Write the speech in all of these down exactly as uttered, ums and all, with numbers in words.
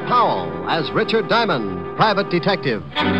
Powell as Richard Diamond, private detective.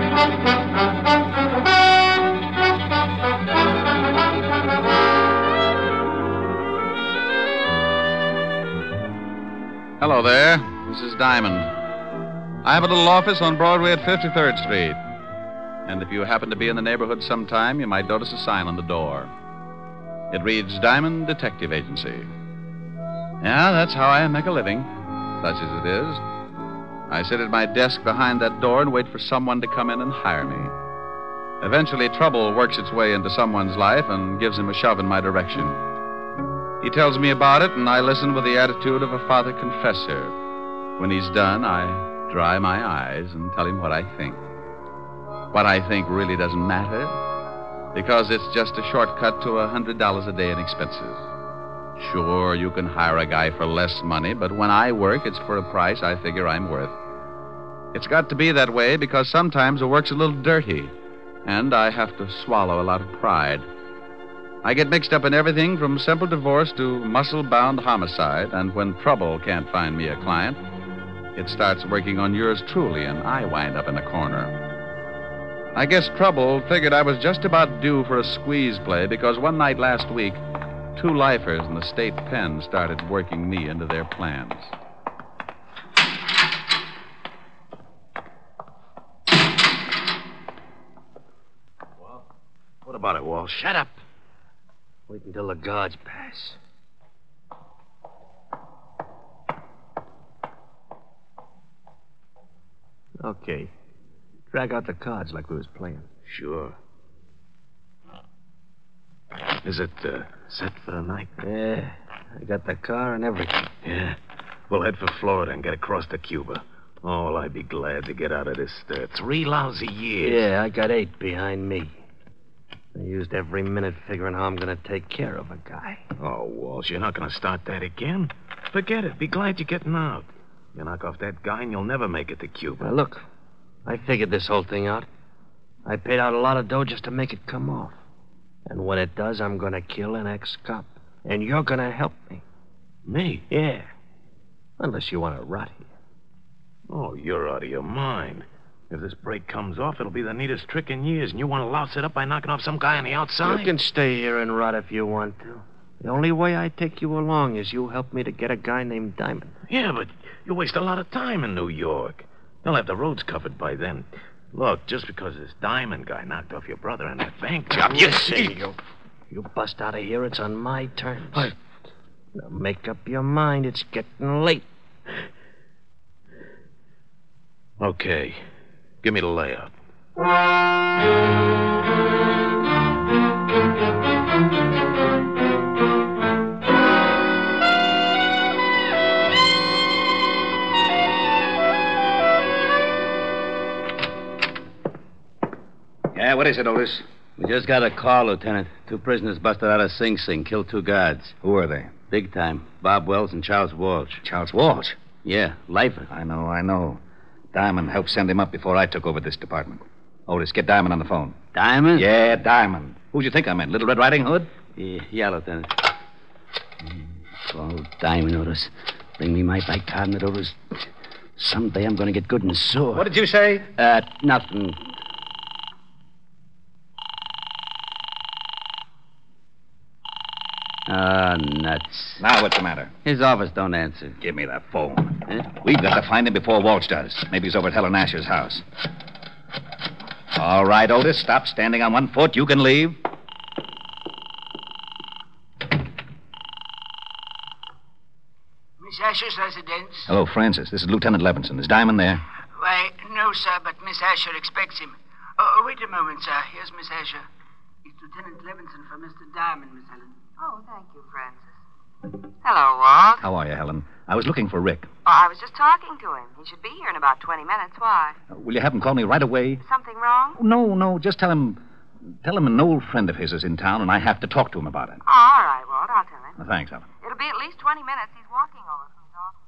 Hello there. This is Diamond. I have a little office on Broadway at fifty-third Street. And if you happen to be in the neighborhood sometime, you might notice a sign on the door. It reads Diamond Detective Agency. Yeah, that's how I make a living, such as it is. I sit at my desk behind that door and wait for someone to come in and hire me. Eventually, trouble works its way into someone's life and gives him a shove in my direction. He tells me about it, and I listen with the attitude of a father confessor. When he's done, I dry my eyes and tell him what I think. What I think really doesn't matter, because it's just a shortcut to a hundred dollars a day in expenses. Sure, you can hire a guy for less money, but when I work, it's for a price I figure I'm worth. It's got to be that way because sometimes the work's a little dirty, and I have to swallow a lot of pride. I get mixed up in everything from simple divorce to muscle-bound homicide, and when trouble can't find me a client, it starts working on yours truly, and I wind up in a corner. I guess trouble figured I was just about due for a squeeze play because one night last week, two lifers in the state pen started working me into their plans. Well, what about it, Walsh? Shut up. Wait until the guards pass. Okay. Drag out the cards like we was playing. Sure. Is it uh, set for the night? Yeah. I got the car and everything. Yeah. We'll head for Florida and get across to Cuba. Oh, well, I'd be glad to get out of this uh, three lousy years. Yeah, I got eight behind me. I used every minute figuring how I'm going to take care of a guy. Oh, Walsh, you're not going to start that again? Forget it. Be glad you're getting out. You knock off that guy and you'll never make it to Cuba. Now, look, I figured this whole thing out. I paid out a lot of dough just to make it come off. And when it does, I'm going to kill an ex-cop. And you're going to help me. Me? Yeah. Unless you want to rot here. Oh, you're out of your mind. If this break comes off, it'll be the neatest trick in years, and you want to louse it up by knocking off some guy on the outside? You can stay here and rot if you want to. The only way I take you along is you help me to get a guy named Diamond. Yeah, but you waste a lot of time in New York. They'll have the roads covered by then. Look, just because this Diamond guy knocked off your brother and that bank job, you see... You, you bust out of here, it's on my terms. I... Now make up your mind, it's getting late. Okay. Give me the layout. Yeah, what is it, Otis? We just got a call, Lieutenant. Two prisoners busted out of Sing Sing, killed two guards. Who are they? Big time. Bob Wells and Charles Walsh. Charles Walsh? Yeah, lifer. I know, I know. Diamond helped send him up before I took over this department. Otis, get Diamond on the phone. Diamond? Yeah, Diamond. Who'd you think I meant? Little Red Riding Hood? Yeah, yeah, Lieutenant. Oh, Diamond, Otis. Bring me my bicarbonate, Otis. Someday I'm going to get good and sore. What did you say? Uh, nothing. Ah, uh, nuts. Now what's the matter? His office don't answer. Give me that phone. Huh? We've got to find him before Walsh does. Maybe he's over at Helen Asher's house. All right, Otis, stop standing on one foot. You can leave. Miss Asher's residence? Hello, Francis. This is Lieutenant Levinson. Is Diamond there? Why, no, sir, but Miss Asher expects him. Oh, wait a moment, sir. Here's Miss Asher. It's Lieutenant Levinson for Mister Diamond, Miss Helen. Oh, thank you, Francis. Hello, Walt. How are you, Helen? I was looking for Rick. Oh, I was just talking to him. He should be here in about twenty minutes. Why? Uh, will you have him call me right away? Something wrong? No, no. Just tell him... Tell him an old friend of his is in town, and I have to talk to him about it. Oh, all right, Walt. I'll tell him. Uh, thanks, Helen. It'll be at least twenty minutes. He's walking over from his office.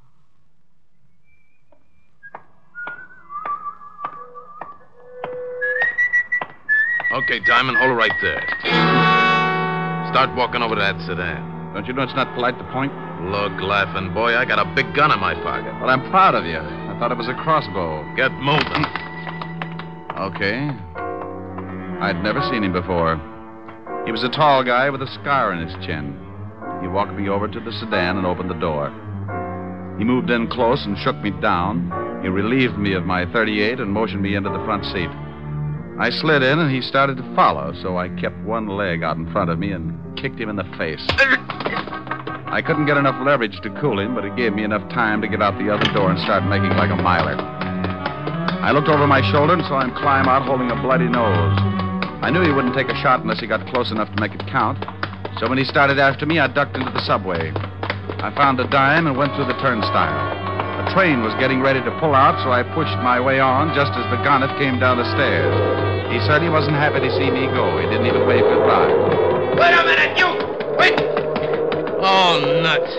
Okay, Diamond, hold it right there. Start walking over to that sedan. Don't you know it's not polite to point? Look, laughing boy, I got a big gun in my pocket. Well, I'm proud of you. Now I thought it was a crossbow. Get moving. Okay. I'd never seen him before. He was a tall guy with a scar on his chin. He walked me over to the sedan and opened the door. He moved in close and shook me down. He relieved me of my thirty-eight and motioned me into the front seat. I slid in and he started to follow, so I kept one leg out in front of me and kicked him in the face. I couldn't get enough leverage to cool him, but it gave me enough time to get out the other door and start making like a miler. I looked over my shoulder and saw him climb out holding a bloody nose. I knew he wouldn't take a shot unless he got close enough to make it count. So when he started after me, I ducked into the subway. I found a dime and went through the turnstile. A train was getting ready to pull out, so I pushed my way on just as the gonnet came down the stairs. He said he wasn't happy to see me go. He didn't even wave goodbye. Wait a minute, you! Wait! Oh, nuts.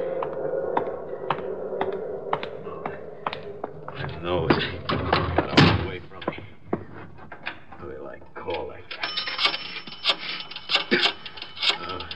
My nose. Got away from me. What do I call that guy? Uh.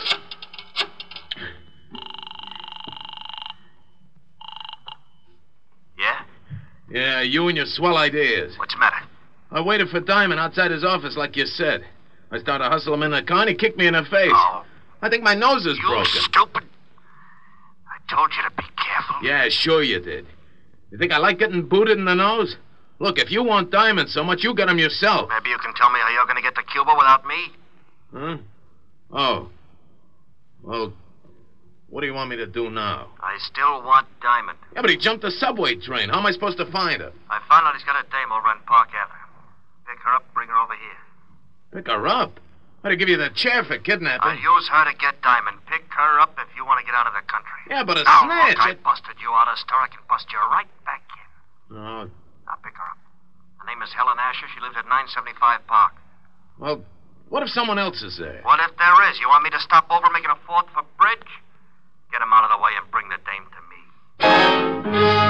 Yeah? Yeah, you and your swell ideas. What's the matter? I waited for Diamond outside his office like you said. I started to hustle him in the car and he kicked me in the face. Oh. I think my nose is You broken. stupid. I told you to be careful. Yeah, sure you did. You think I like getting booted in the nose? Look, if you want Diamond so much, you get him yourself. Maybe you can tell me how you're going to get to Cuba without me? Huh? Oh. Well, what do you want me to do now? I still want Diamond. Yeah, but he jumped the subway train. How am I supposed to find her? I found out he's got a dame over on Park Avenue. Pick her up, bring her over here. Pick her up? I'd give you the chair for kidnapping. I'll use her to get Diamond. Pick her up if you want to get out of the country. Yeah, but a now, snitch. Look, I it- busted you out of store. I can bust you right back in. Oh, Now pick her up. Her name is Helen Asher. She lives at nine seventy-five Park. well, what if someone else is there? What if there is? You want me to stop over making a fourth for Bridge? Get him out of the way and bring the dame to me.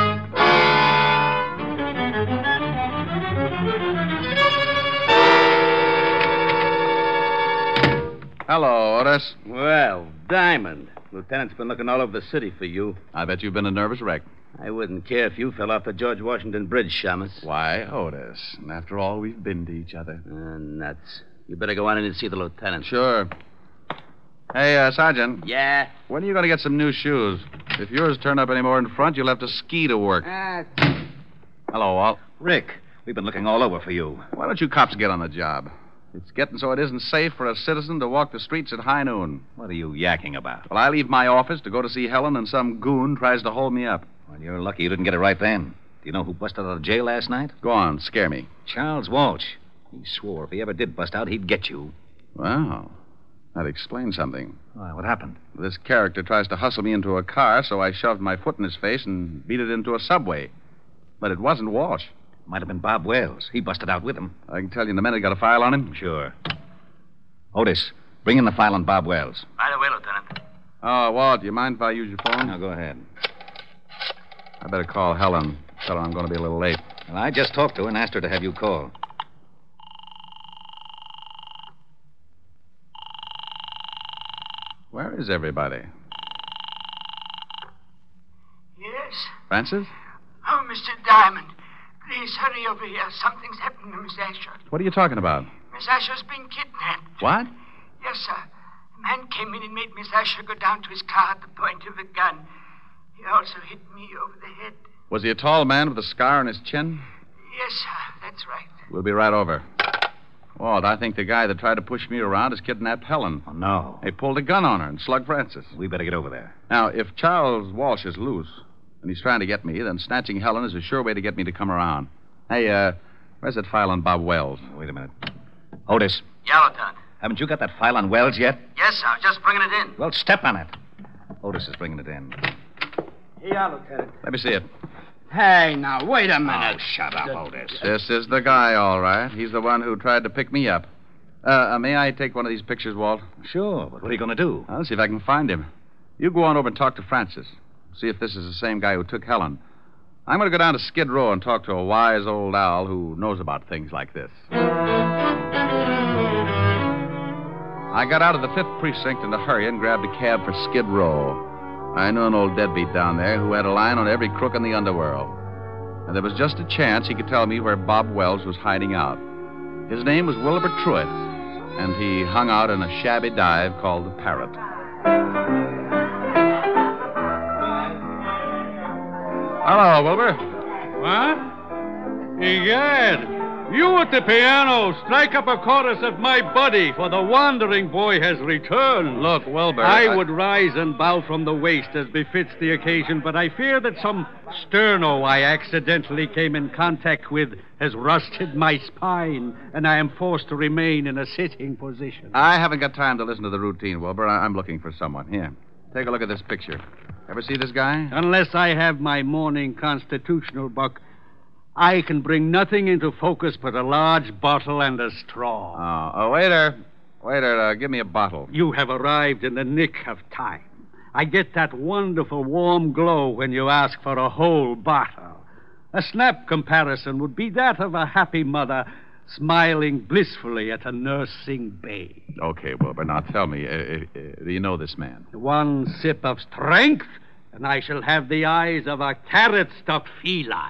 Hello, Otis. Well, Diamond. Lieutenant's been looking all over the city for you. I bet you've been a nervous wreck. I wouldn't care if you fell off the George Washington Bridge, Shamus. Why, Otis? And after all, we've been to each other. Uh, nuts. You better go on in and see the lieutenant. Sure. Hey, uh, Sergeant. Yeah? When are you going to get some new shoes? If yours turn up any more in front, you'll have to ski to work. Uh, Hello, Walt. Rick, we've been looking all over for you. Why don't you cops get on the job? It's getting so it isn't safe for a citizen to walk the streets at high noon. What are you yakking about? Well, I leave my office to go to see Helen, and some goon tries to hold me up. Well, you're lucky you didn't get it right then. Do you know who busted out of jail last night? Go on, scare me. Charles Walsh. He swore if he ever did bust out, he'd get you. Wow. That explains something. Why, what happened? This character tries to hustle me into a car, so I shoved my foot in his face and beat it into a subway. But it wasn't Walsh. Might have been Bob Wells. He busted out with him. I can tell you in a minute. Got a file on him? Sure. Otis, bring in the file on Bob Wells. Right away, Lieutenant. Oh, Walt, do you mind if I use your phone? Now, go ahead. I better call Helen. Tell her I'm going to be a little late. Well, I just talked to her and asked her to have you call. Where is everybody? Yes? Francis? Oh, Mister Diamond. Please hurry over here. Something's happened to Miss Asher. What are you talking about? Miss Asher's been kidnapped. What? Yes, sir. A man came in and made Miss Asher go down to his car at the point of a gun. He also hit me over the head. Was he a tall man with a scar on his chin? Yes, sir. That's right. We'll be right over. Walt, I think the guy that tried to push me around has kidnapped Helen. Oh, no. They pulled a gun on her and slugged Francis. We better get over there. Now, if Charles Walsh is loose and he's trying to get me, then snatching Helen is a sure way to get me to come around. Hey, uh, where's that file on Bob Wells? Wait a minute. Otis, Yeah, Lieutenant. haven't you got that file on Wells yet? Yes, sir. Just bringing it in. Well, step on it. Otis is bringing it in. Yeah, Lieutenant. Let me see it. Hey, now, wait a minute. Oh, shut up, Otis. This is the guy, all right. He's the one who tried to pick me up. Uh, uh, may I take one of these pictures, Walt? Sure, but what are you going to do? I'll see if I can find him. You go on over and talk to Francis. See if this is the same guy who took Helen. I'm going to go down to Skid Row and talk to a wise old owl who knows about things like this. I got out of the fifth Precinct in a hurry and grabbed a cab for Skid Row. I knew an old deadbeat down there who had a line on every crook in the underworld. and there was just a chance he could tell me where Bob Wells was hiding out. His name was Wilbur Truitt, and he hung out in a shabby dive called the Parrot. Hello, Wilbur. What? Egad, you at the piano, strike up a chorus of My Buddy, for the wandering boy has returned. Look, Wilbur. I, I would rise and bow from the waist as befits the occasion, but I fear that some sterno I accidentally came in contact with has rusted my spine, and I am forced to remain in a sitting position. I haven't got time to listen to the routine, Wilbur. I- I'm looking for someone. Here, take a look at this picture. Ever see this guy? Unless I have my morning constitutional, Buck, I can bring nothing into focus but a large bottle and a straw. Oh, oh waiter. Waiter, uh, give me a bottle. You have arrived in the nick of time. I get that wonderful warm glow when you ask for a whole bottle. A snap comparison would be that of a happy mother smiling blissfully at a nursing babe. Okay, Wilbur, now tell me, uh, uh, do you know this man? One sip of strength, and I shall have the eyes of a carrot-stuffed feline.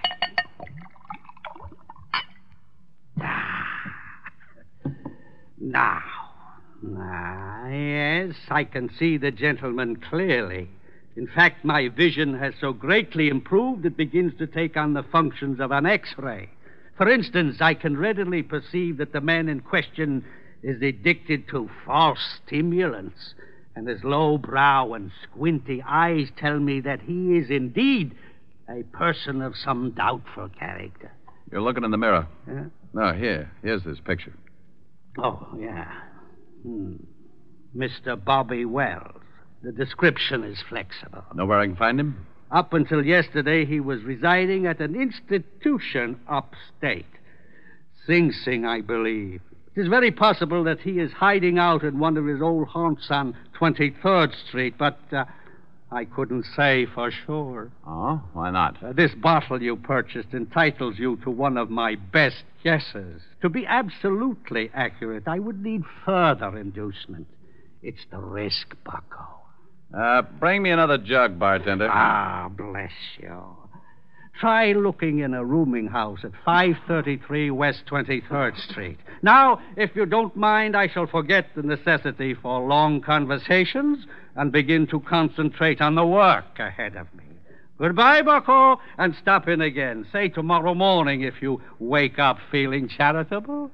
Now, ah, yes, I can see the gentleman clearly. In fact, my vision has so greatly improved it begins to take on the functions of an X-ray. For instance, I can readily perceive that the man in question is addicted to false stimulants, and his low brow and squinty eyes tell me that he is indeed a person of some doubtful character. You're looking in the mirror. Huh? No, here. Here's this picture. Oh, yeah. Hmm. Mister Bobby Wells. The description is flexible. Know where I can find him? Up until yesterday, he was residing at an institution upstate. Sing Sing, I believe. It is very possible that he is hiding out in one of his old haunts on twenty-third Street, but uh, I couldn't say for sure. Oh, why not? Uh, this bottle you purchased entitles you to one of my best guesses. To be absolutely accurate, I would need further inducement. It's the risk, Bucko. Uh, bring me another jug, bartender. Ah, bless you. Try looking in a rooming house at five thirty-three West twenty-third Street. Now, if you don't mind, I shall forget the necessity for long conversations and begin to concentrate on the work ahead of me. Goodbye, Bucko, and stop in again. Say tomorrow morning if you wake up feeling charitable.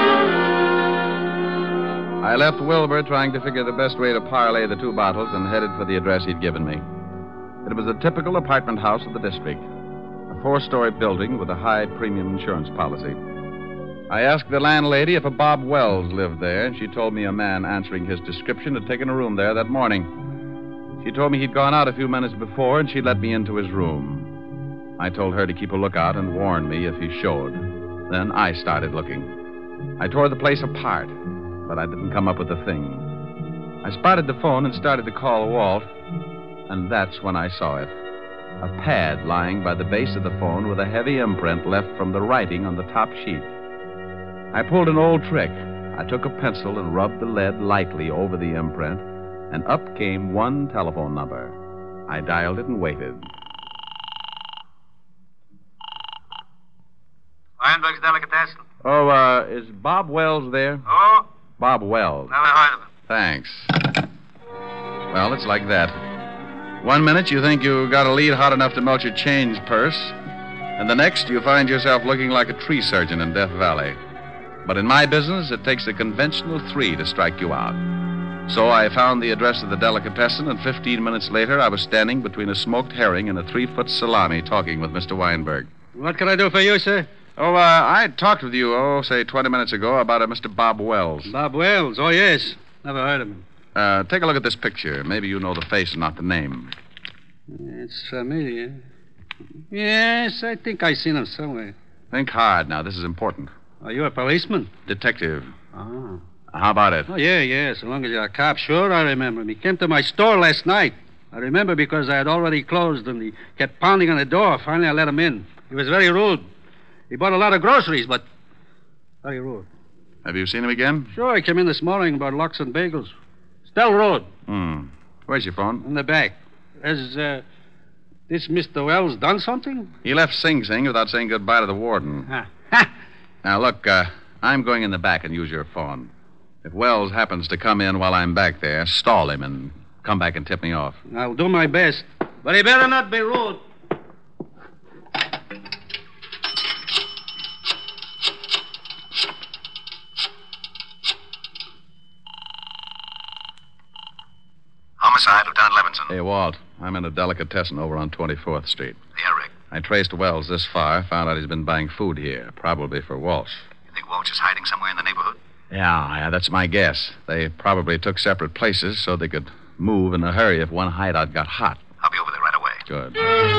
I left Wilbur trying to figure the best way to parlay the two bottles and headed for the address he'd given me. It was a typical apartment house of the district, a four-story building with a high premium insurance policy. I asked the landlady if a Bob Wells lived there, and she told me a man answering his description had taken a room there that morning. She told me he'd gone out a few minutes before, and she let me into his room. I told her to keep a lookout and warn me if he showed. Then I started looking. I tore the place apart, but I didn't come up with a thing. I spotted the phone and started to call Walt, and that's when I saw it. A pad lying by the base of the phone with a heavy imprint left from the writing on the top sheet. I pulled an old trick. I took a pencil and rubbed the lead lightly over the imprint, and up came one telephone number. I dialed it and waited. Weinberg's Delicatessen. Oh, uh, is Bob Wells there? Oh? Bob Wells. Never heard of him. Thanks. Well, it's like that. One minute you think you got a lead hot enough to melt your change purse, and the next you find yourself looking like a tree surgeon in Death Valley. But in my business, it takes a conventional three to strike you out. So I found the address of the delicatessen, and fifteen minutes later, I was standing between a smoked herring and a three-foot salami talking with Mister Weinberg. What can I do for you, sir? Oh, uh, I talked with you, oh, say, twenty minutes ago about a Mister Bob Wells. Bob Wells? Oh, yes. Never heard of him. Uh, take a look at this picture. Maybe you know the face and not the name. It's familiar. Yes, I think I've seen him somewhere. Think hard now. This is important. Are you a policeman? Detective. Oh. How about it? Oh, yeah, yeah. So long as you're a cop, sure, I remember him. He came to my store last night. I remember because I had already closed and he kept pounding on the door. Finally, I let him in. He was very rude. He bought a lot of groceries, but very rude. Have you seen him again? Sure, he came in this morning about lox and bagels. Stell Road. Hmm. Where's your phone? In the back. There's, uh... This Mister Wells done something? He left Sing Sing without saying goodbye to the warden. Huh. Ha! Now, look, uh, I'm going in the back and use your phone. If Wells happens to come in while I'm back there, stall him and come back and tip me off. I'll do my best. But he better not be rude. Homicide, Lieutenant Levinson. Hey, Walt, I'm in a delicatessen over on twenty-fourth Street. Yeah, Rick. I traced Wells this far, found out he's been buying food here, probably for Walsh. You think Walsh is hiding somewhere in the neighborhood? Yeah, yeah, that's my guess. They probably took separate places so they could move in a hurry if one hideout got hot. I'll be over there right away. Good.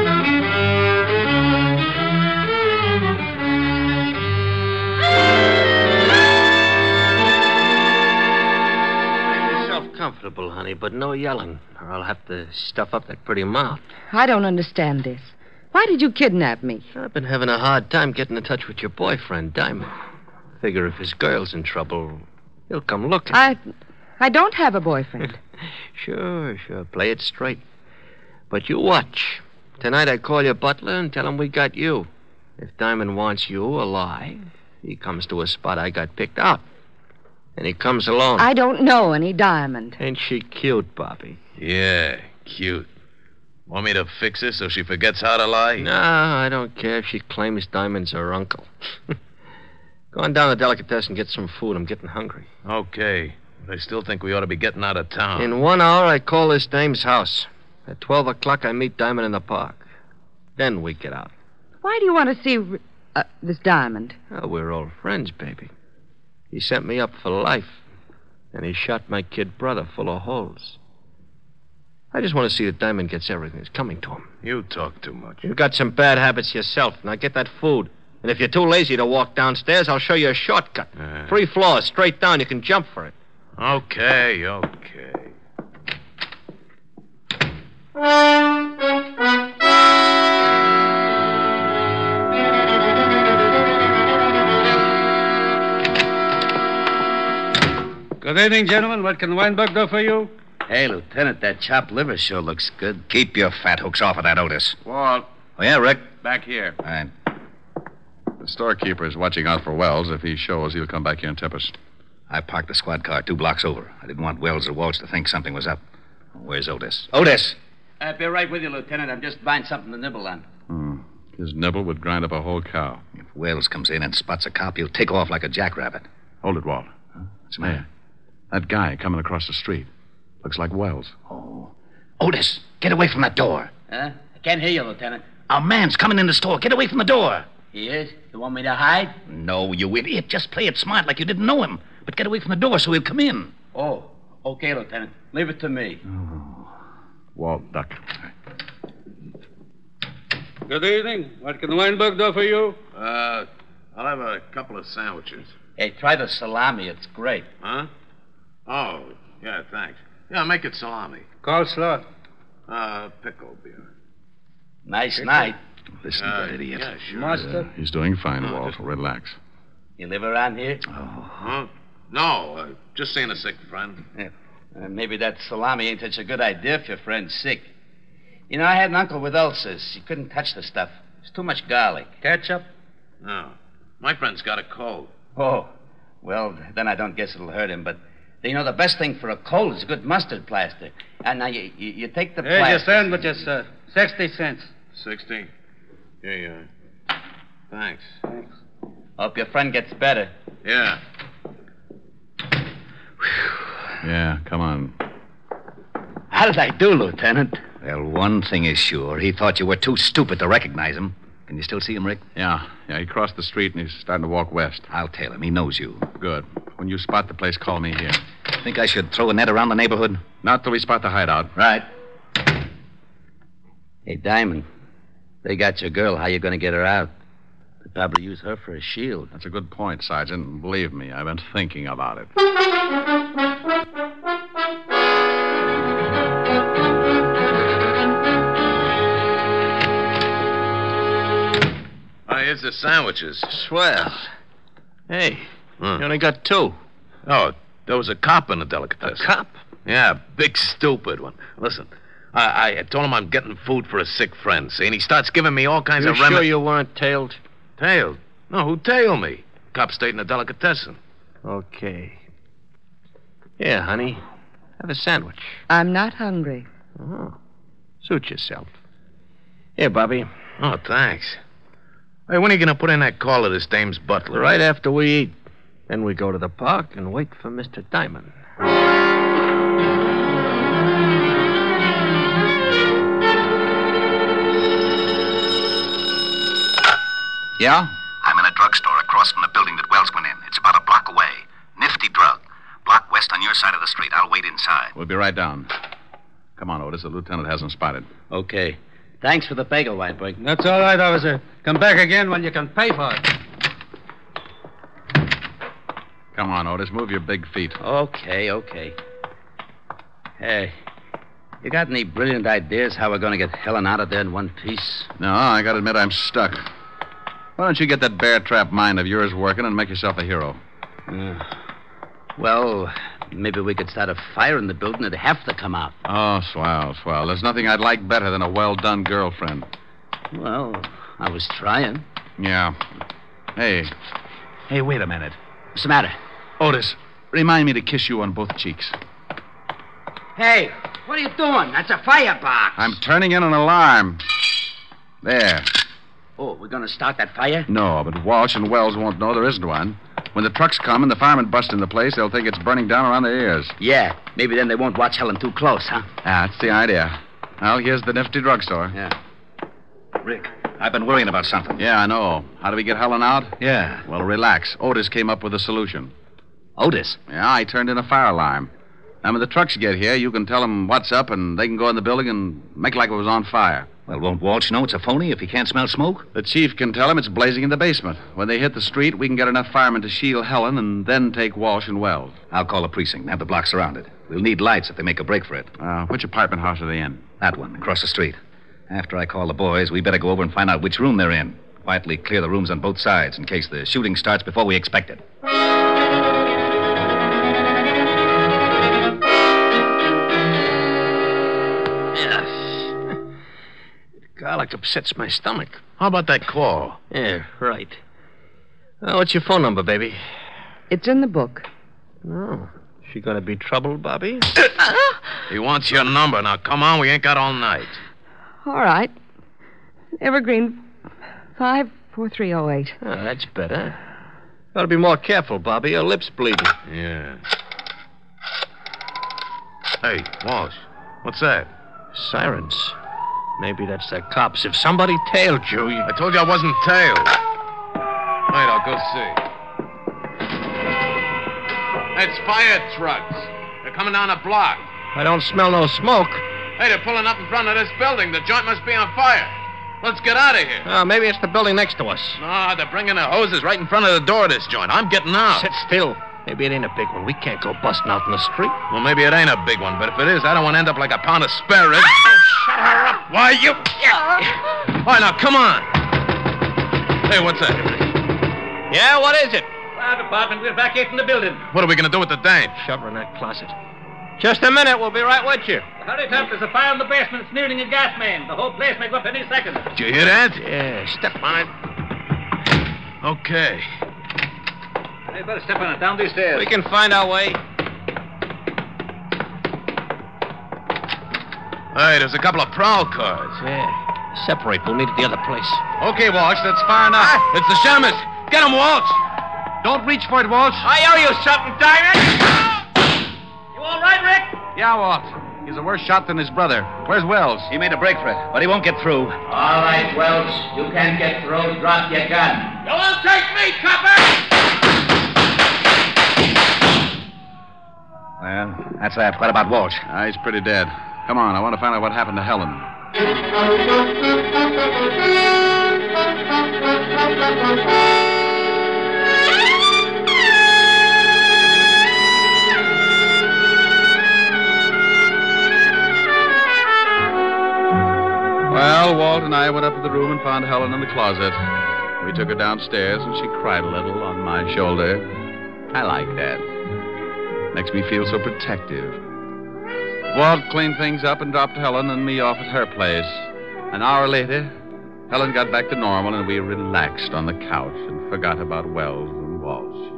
Make yourself comfortable, honey, but no yelling, or I'll have to stuff up that pretty mouth. I don't understand this. Why did you kidnap me? I've been having a hard time getting in touch with your boyfriend, Diamond. Figure if his girl's in trouble, he'll come looking. I... I don't have a boyfriend. Sure, sure. Play it straight. But you watch. Tonight I call your butler and tell him we got you. If Diamond wants you alive, he comes to a spot I got picked out. And he comes alone. I don't know any Diamond. Ain't she cute, Bobby? Yeah, cute. Want me to fix her so she forgets how to lie? No, I don't care if she claims Diamond's her uncle. Go on down to the delicatessen and get some food. I'm getting hungry. Okay. But I still think we ought to be getting out of town. In one hour, I call this dame's house. At twelve o'clock, I meet Diamond in the park. Then we get out. Why do you want to see uh, this Diamond? Oh, we're old friends, baby. He sent me up for life. And he shot my kid brother full of holes. I just want to see that Diamond gets everything that's coming to him. You talk too much. You've got some bad habits yourself. Now get that food. And if you're too lazy to walk downstairs, I'll show you a shortcut. Uh, Three floors, straight down. You can jump for it. Okay, okay. Good evening, gentlemen. What can Weinberg do for you? Hey, Lieutenant, that chopped liver sure looks good. Keep your fat hooks off of that, Otis. Walt, Oh, yeah, Rick? back here. All right. The storekeeper is watching out for Wells. If he shows, he'll come back here and tip us. I parked the squad car two blocks over. I didn't want Wells or Walsh to think something was up. Where's Otis? Otis! I'll be right with you, Lieutenant. I'm just buying something to nibble on. Hmm. His nibble would grind up a whole cow. If Wells comes in and spots a cop, he'll take off like a jackrabbit. Hold it, Walt. Huh? What's the matter? That guy coming across the street. Looks like Wells. Oh. Otis, get away from that door. Huh? I can't hear you, Lieutenant. Our man's coming in the store. Get away from the door. He is? You want me to hide? No, you idiot. Just play it smart like you didn't know him. But get away from the door so he'll come in. Oh, okay, Lieutenant. Leave it to me. Oh. Walt, duck. Good evening. What can Weinberg do for you? Uh, I'll have a couple of sandwiches. Hey, try the salami. It's great. Huh? Oh, yeah, thanks. Yeah, make it salami. Coleslaw. Uh, pickle beer. Nice night. Listen, Uh, that idiot. yeah, sure. Mustard. He's doing fine, Oh, Walt. just- Relax. You live around here? Huh? No, uh, just seeing a sick friend. Yeah. Uh, maybe that salami ain't such a good idea if your friend's sick. You know, I had an uncle with ulcers. He couldn't touch the stuff. It's too much garlic. Ketchup? No. My friend's got a cold. Oh, well, then I don't guess it'll hurt him. But, you know, the best thing for a cold is a good mustard plaster. And now you, you, you take the Here's plaster. your sandwiches, sir. Sixty cents. Sixty? Here you are. Thanks. Thanks. Hope your friend gets better. Yeah. Yeah, come on. How did I do, Lieutenant? Well, one thing is sure. He thought you were too stupid to recognize him. Can you still see him, Rick? Yeah, yeah, he crossed the street and he's starting to walk west. I'll tell him. He knows you. Good. When you spot the place, call me here. Think I should throw a net around the neighborhood? Not till we spot the hideout. Right. Hey, Diamond, they got your girl. How you going to get her out? They'd probably use her for a shield. That's a good point, Sergeant. And believe me, I've been thinking about it. Oh, here's the sandwiches. Swell. Hey, Hmm. you only got two. Oh, there was a cop in the A delicatessen. cop? Yeah, big stupid one. Listen, I, I told him I'm getting food for a sick friend, see? And he starts giving me all kinds You of sure remedies. you weren't tailed? Tailed? No, who tailed me? Cop stayed in a delicatessen. Okay. Here, honey. Have a sandwich. I'm not hungry. Oh. Suit yourself. Here, Bobby. Oh, thanks. Hey, when are you going to put in that call to this dame's butler? Right after we eat. Then we go to the park and wait for Mister Diamond. Yeah? I'm in a drugstore across from the building that Wells went in. It's about a block away. Nifty drug. Block west on your side of the street. I'll wait inside. We'll be right down. Come on, Otis. The lieutenant hasn't spotted. Okay. Thanks for the bagel, Weinberg. That's all right, officer. Come back again when you can pay for it. Come on, Otis. Move your big feet. Okay, okay. Hey, you got any brilliant ideas how we're going to get Helen out of there in one piece? No, I gotta admit I'm stuck. Why don't you get that bear trap mind of yours working and make yourself a hero? Uh, well, maybe we could start a fire in the building. It'd have to come out. Oh, swell, swell. There's nothing I'd like better than a well-done girlfriend. Well, I was trying. Yeah. Hey. Hey, wait a minute. What's the matter? Otis, remind me to kiss you on both cheeks. Hey, what are you doing? That's a firebox. I'm turning in an alarm. There. Oh, we're going to start that fire? No, but Walsh and Wells won't know there isn't one. When the trucks come and the firemen bust in the place, they'll think it's burning down around their ears. Yeah, maybe then they won't watch Helen too close, huh? That's the idea. Well, here's the nifty drugstore. Yeah. Rick, I've been worrying about something. Yeah, I know. How do we get Helen out? Yeah. Well, relax. Otis came up with a solution. Otis? Yeah, I turned in a fire alarm. And when the trucks get here, you can tell them what's up, and they can go in the building and make like it was on fire. Well, won't Walsh know it's a phony if he can't smell smoke? The chief can tell him it's blazing in the basement. When they hit the street, we can get enough firemen to shield Helen and then take Walsh and Wells. I'll call the precinct and have the block surrounded. We'll need lights if they make a break for it. Uh, which apartment house are they in? That one, across the street. After I call the boys, we better go over and find out which room they're in. Quietly clear the rooms on both sides in case the shooting starts before we expect it. Garlic upsets my stomach. How about that call? Yeah, right. Uh, what's your phone number, baby? It's in the book. Oh. She gonna be trouble, Bobby? He wants your number. Now, come on. We ain't got all night. All right. Evergreen five four three oh eight. Oh, that's better. Gotta be more careful, Bobby. Your lip's bleeding. Yeah. Hey, Walsh. What's that? Sirens. Maybe that's the cops. If somebody tailed you, you... I told you I wasn't tailed. Wait, I'll go see. It's fire trucks. They're coming down a block. I don't smell no smoke. Hey, they're pulling up in front of this building. The joint must be on fire. Let's get out of here. Oh, maybe it's the building next to us. No, they're bringing their hoses right in front of the door of this joint. I'm getting out. Sit still. Maybe it ain't a big one. We can't go busting out in the street. Well, maybe it ain't a big one, but if it is, I don't want to end up like a pound of spare ribs. Oh, shut her up. Why, you... All right, now, come on. Hey, what's that? Yeah, what is it? Fire department, we're evacuating the building. What are we going to do with the dame? Shove her in that closet. Just a minute. We'll be right with you. Hurry up. There's a fire in the basement. It's nearing a gas main. The whole place may go up any second. Did you hear that? Yeah, step on it. Okay. Hey, better step on it down these stairs. We can find our way. Hey, there's a couple of prowl cars. Yeah. Separate. We'll meet at the other place. Okay, Walsh, that's far enough. Ah, it's the Shamus. Get him, Walsh. Don't reach for it, Walsh. I owe you something, Diamond. You all right, Rick? Yeah, Walt. He's a worse shot than his brother. Where's Wells? He made a break for it, but he won't get through. All right, Wells. You can't get through. Drop your gun. You won't take me, copper! Well, that's that. What about Walsh? Ah, he's pretty dead. Come on, I want to find out what happened to Helen. Well, Walt and I went up to the room and found Helen in the closet. We took her downstairs, and she cried a little on my shoulder. I like that. Makes me feel so protective. Walt cleaned things up and dropped Helen and me off at her place. An hour later, Helen got back to normal, and we relaxed on the couch and forgot about Wells and Walsh.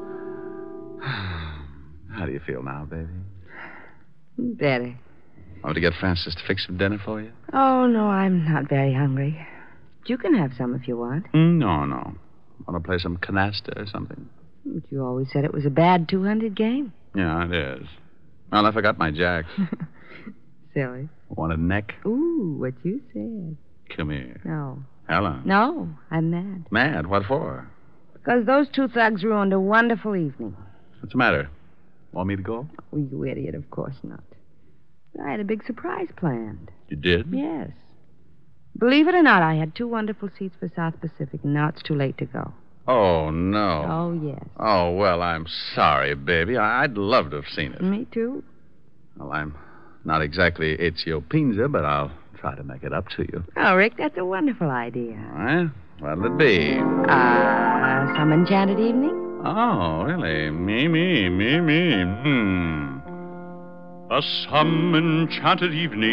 How do you feel now, baby? Better. Want to get Francis to fix some dinner for you? Oh, no, I'm not very hungry. You can have some if you want. Mm, no, no. Want to play some canasta or something? But you always said it was a bad two hundred game. Yeah, it is. Well, I forgot my jack. Silly. Want a neck? Ooh, what you said. Come here. No. Helen. No, I'm mad. Mad? What for? Because those two thugs ruined a wonderful evening. What's the matter? Want me to go? Oh, you idiot, of course not. I had a big surprise planned. You did? Yes. Believe it or not, I had two wonderful seats for South Pacific, and now it's too late to go. Oh, no. Oh, yes. Oh, well, I'm sorry, baby. I- I'd love to have seen it. Me too. Well, I'm not exactly Ezio Pinza, but I'll try to make it up to you. Oh, Rick, that's a wonderful idea. All right. What'll it be? Uh, some enchanted evening? Oh, really? Me, me, me, me. Hmm. A some enchanted evening,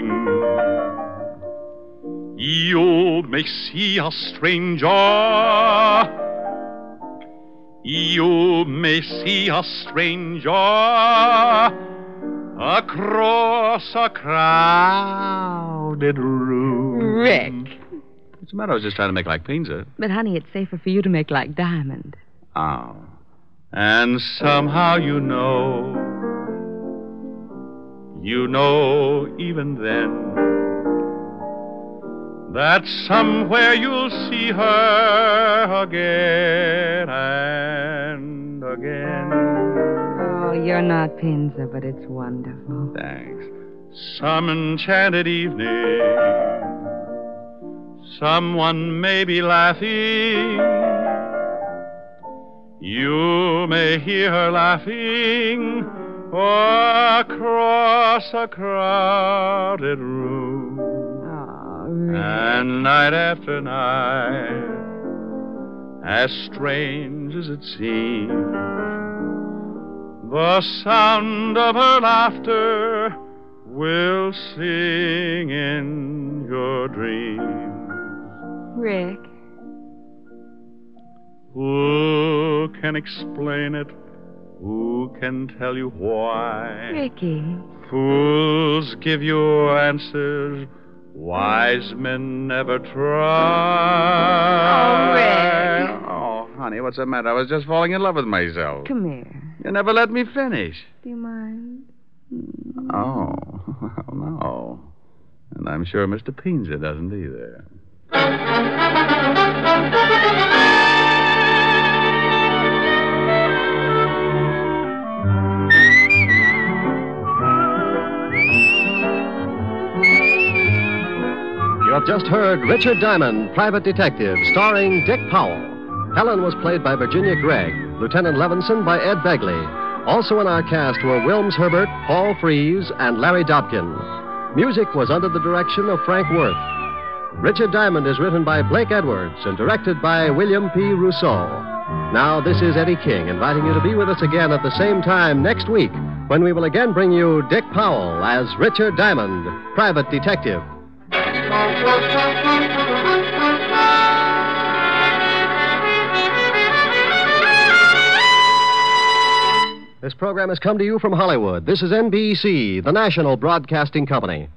you may see a stranger. You may see a stranger across a crowded room. Rick. What's the matter? I was just trying to make like Pinza. But, honey, it's safer for you to make like Diamond. Oh. And somehow you know, you know even then, that somewhere you'll see her again and again. Oh, you're not Pinza, but it's wonderful. Thanks. Some enchanted evening, someone may be laughing. You may hear her laughing across a crowded room. Oh, really? And night after night, as strange as it seems, the sound of her laughter will sing in your dreams. Rick. Who can explain it? Who can tell you why? Ricky. Fools give you answers wise men never try. Oh, Rick. Oh, honey, what's the matter? I was just falling in love with myself. Come here. You never let me finish. Do you mind? Mm. Oh, no. And I'm sure Mister Pinza doesn't either. You have just heard Richard Diamond, Private Detective, starring Dick Powell. Helen was played by Virginia Gregg, Lieutenant Levinson by Ed Begley. Also in our cast were Wilms Herbert, Paul Frees, and Larry Dobkin. Music was under the direction of Frank Worth. Richard Diamond is written by Blake Edwards and directed by William P. Rousseau. Now, this is Eddie King inviting you to be with us again at the same time next week when we will again bring you Dick Powell as Richard Diamond, Private Detective. This program has come to you from Hollywood. This is N B C, the national broadcasting company.